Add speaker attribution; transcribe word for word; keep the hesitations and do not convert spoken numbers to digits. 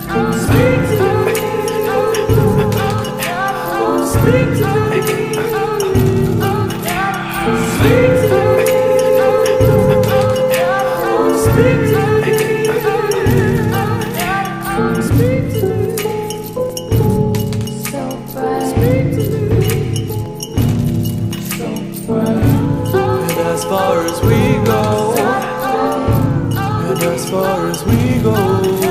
Speaker 1: Speak to me. Speak to me. Speak to me. Speak to me. Speak to me. So bright. Speak to me. So bright. And as far as we go, and as far as we go.